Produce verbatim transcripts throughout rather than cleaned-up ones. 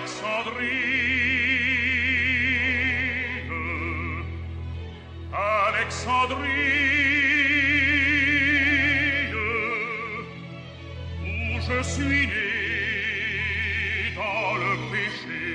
Alexandrie, où je suis né dans le péché,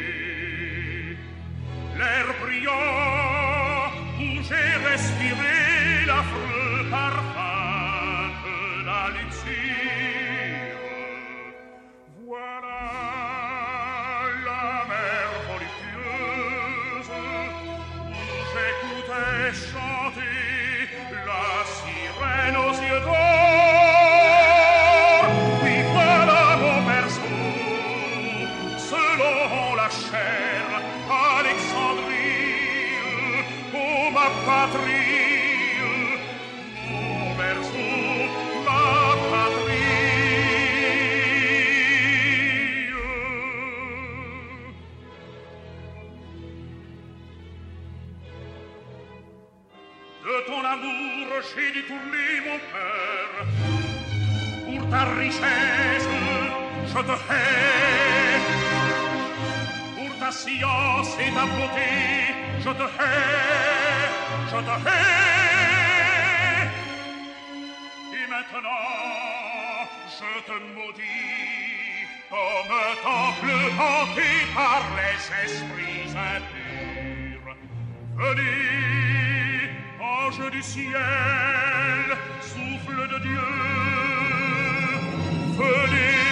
l'air brillant où j'ai respiré l'affreux parfum de la luxure. Voilà la mer voluptueuse où j'écoutais chanter la sirène aux yeux d'or. Puis voilà mon berceau, selon la chair, Alexandrie, oh ma patrie, mon berceau, ma patrie. De ton amour j'ai détourné mon cœur, pour ta richesse je te hais, pour ta science et ta beauté je te hais, je te hais. Et maintenant je te maudis comme un temple hanté par les esprits impurs. Venez, ange du ciel, souffle de Dieu, venez,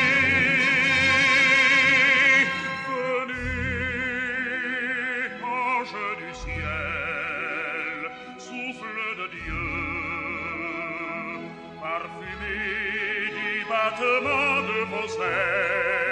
venez, ange du ciel, souffle de Dieu, parfumé du battement de vos ailes.